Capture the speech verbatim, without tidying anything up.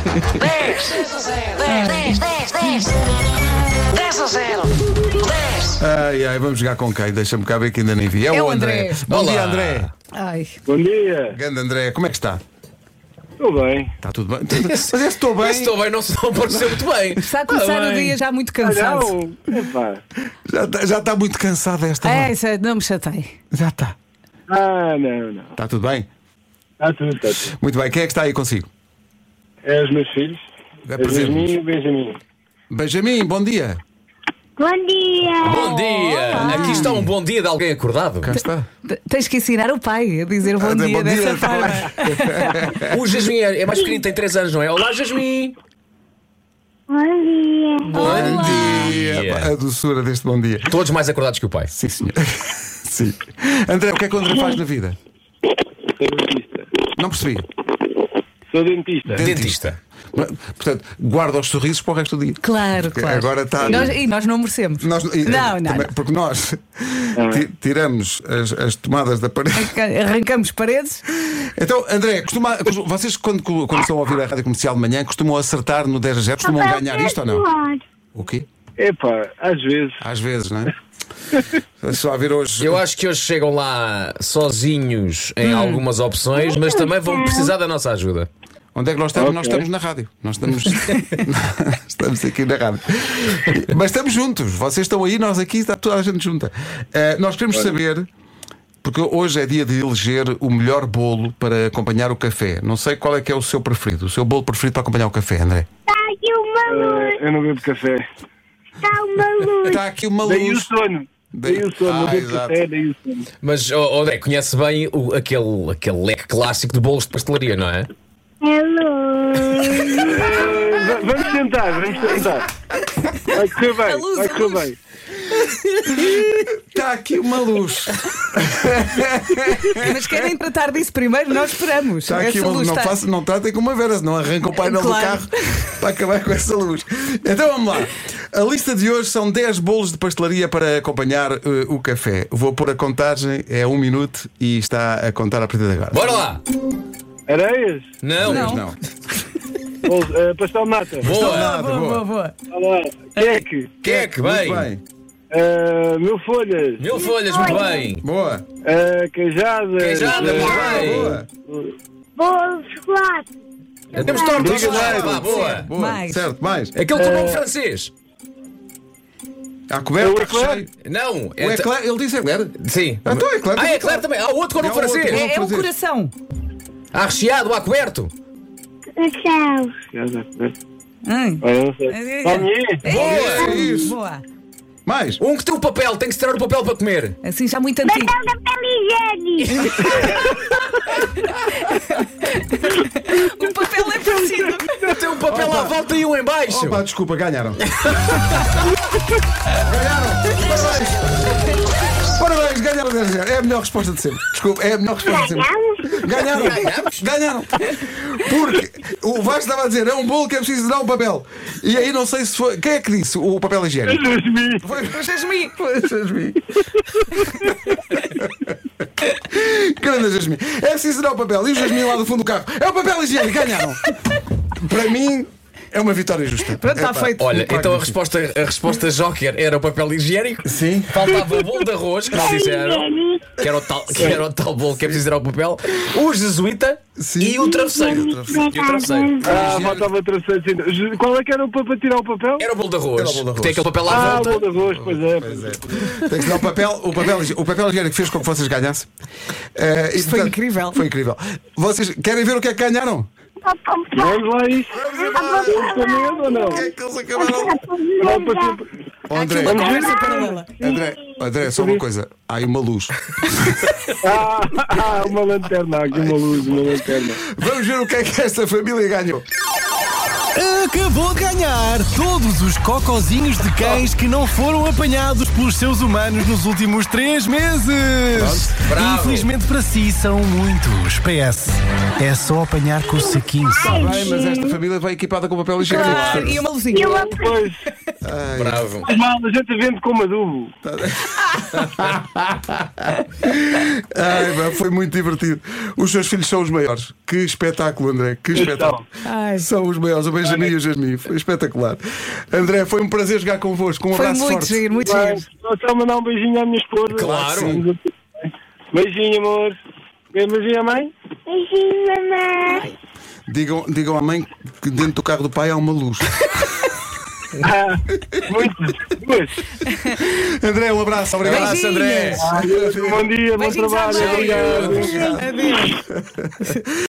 dez, dez, dez, dez, dez a zero, dez. Ai, ai, vamos jogar com quem? Deixa-me cá ver que ainda nem vi. É, É o o André. André. Bom Olá. dia, André. Ai. Bom dia, Grande André, como é que está? estou bem. Está tudo bem? Mas esse estou bem. Estou bem, não, não pareceu muito bem. Está a começar Ah, o bem. dia já muito Ah, cansado. não, epá. Já está, já está muito cansado esta É, hora. isso é- não me chatei. Já está. Ah, não, não. Está tudo bem? Está tudo, está tudo. Muito bem, quem é que está aí consigo? É os meus filhos, É é o presente. Benjamin e o Benjamin. Benjamin, bom dia. Bom dia! Bom dia! Aqui está um bom dia de alguém acordado. Cá está. T- Tens que ensinar o pai a dizer bom Ah, dia bom dessa dia, tá forma. O Jasmin é é mais pequenino, tem três anos, não é? Olá, Jasmin! Bom dia! Bom dia. dia. A doçura deste bom dia. Todos mais acordados que o pai. Sim, senhor. Sim. André, o que é que o André faz na vida? Sou dentista. Não percebi. Sou dentista. Dentista. Portanto, guarda os sorrisos para o resto do dia. Claro, Porque claro. agora está- E nós, e nós não merecemos. Nós, e- Não, não, também- não. Porque nós ti- tiramos as, as tomadas da parede. Arrancamos paredes. Então, André, costuma, costuma- vocês quando, quando estão a ouvir a rádio comercial de manhã costumam acertar no dez a zero? Costumam ganhar isto ou não? O quê? Epá, às vezes. Às vezes, não é? Só a ver hoje. Eu acho que hoje chegam lá sozinhos em algumas opções, mas também vão precisar da nossa ajuda. Onde é que nós estamos? Ok. Nós estamos na rádio. Nós estamos, estamos aqui na rádio. Mas estamos juntos. Vocês estão aí, nós aqui, está toda a gente junta. Eh, nós queremos saber, porque hoje é dia de eleger o melhor bolo para acompanhar o café. Não sei qual é que é o seu preferido, o seu bolo preferido para acompanhar o café, André. Está aqui uma luz! eh, eu não bebo café. Está uma luz! Está aqui uma Daí o luz. sono. Daí o sono. Ah, Não bebo exato. café, daí o sono. Mas, oh, André, conhece bem o- aquele, aquele leque clássico de bolos de pastelaria, não é? É luz! Eh, va- vamos tentar, vamos tentar. Vai correr bem, luz, vai a correr luz. bem. Está aqui uma luz. Mas querem tratar disso primeiro, nós esperamos. Está aqui Essa uma luz. luz Não, está- faço, não tratem com uma vera, senão arranca o painel Claro. do carro para acabar com essa luz. Então vamos lá. A lista de hoje são dez bolos de pastelaria para acompanhar eh, o café. Vou pôr a contagem, é um minuto e está a contar a partir de agora. Bora lá! Areias? Não! Não. Não. Bolos, eh, pastel de nata. Boa! Nada, Boa, boa. boa, boa. Olá. Queque. Queque, Muito bem! bem. eh, Mil folhas. Mil folhas, muito bem! Boa. eh, Queijada. Queijada, muito bem! Boa. Bolo de chocolate! Temos tortas! Brigadeiro. Vá, boa! Boa. Mais. Certo, mais. Aquele com o nome francês! Há coberto, É o está eclair? cheio. Não! O eclair, ele disse eclair. Sim! Então, eclair Ah, também. é claro também! Há outro com o nome Há outro. francês! É, é o fazer. coração. Há recheado, há coberto! Coração! Hum. Olha, não sei. Palmier. Boa! Isso. Boa. Mais. Um que tem o papel, tem que se tirar o papel para comer! Assim já muito antigo. Papel de papel higiênico! O papel é parecido. Tem um papel à volta e um em baixo! Opa, desculpa, ganharam. Ganharam. Parabéns. Parabéns, ganharam dez a zero. É a melhor resposta de sempre. Desculpa, é a melhor resposta de sempre. Ganharam. Ganhamos? Ganharam. Porque o Vasco estava a dizer, é um bolo que é preciso dar um papel. E aí não sei se foi. Quem é que disse o papel higiênico? Foi o Jasmin. Foi o Jasmin. Grande Jasmin. É preciso dar o papel. E o Jasmin lá do fundo do carro. É o papel higiênico. Ganharam. Para mim, é uma vitória justa. Pronto, está Epá. feito. Olha, Claro então a que sim. resposta, a resposta Joker era o papel higiênico. Sim. Faltava o bolo de arroz, que não disseram. Que era o tal, que era o tal bolo que é preciso ir ao papel. O jesuíta Sim. e o travesseiro. E o travesseiro. Ah, faltava travesseiro. Qual é que era para tirar o papel? Era o bolo de arroz. Era o bolo de arroz. Que tem aquele papel à Ah, o volta. bolo de arroz, pois é. Pois é. Tem que dar o papel, o papel, o papel higiênico fez com que vocês ganhassem. Eh, e, Isto foi incrível. Foi incrível. Vocês querem ver o que é que ganharam? Vamos lá isso. Eles têm medo ou não? O que é que eles acabaram? Não, para sempre. Oh, André, Uma conversa paralela. André, André, só uma coisa. Há aí uma luz. Ah, ah, uma lanterna, aqui uma luz, uma lanterna. Vamos ver o que é que esta família ganhou. Acabou de ganhar todos os cocozinhos de cães que não foram apanhados pelos seus humanos nos últimos três meses. Bravo. Infelizmente para si são muitos. P S. É só apanhar com o saquinho. Está bem, mas esta família vai equipada com papel higiênico. Claro, e uma luzinha. Eu Pois, Bravo. mal, a gente vende como adubo. Ai, pá, foi muito divertido. Os seus filhos são os maiores. Que espetáculo, André. Que espetáculo. Ai. São os maiores, o Benjamin e o Jasmin. Foi espetacular. André, foi um prazer jogar convosco. Um Foi abraço muito forte. giro, muito Mas, giro. só mandar um beijinho à minha esposa. Claro. Beijinho, amor. Beijinho à mãe. beijinho, mamãe. Digam, digam à mãe que dentro do carro do pai há uma luz. Ah, muito. Duas. André, um abraço. Obrigado. Abraço, André. Bom dia, bom Beijinhos à trabalho. mãe. Obrigado. Adeus.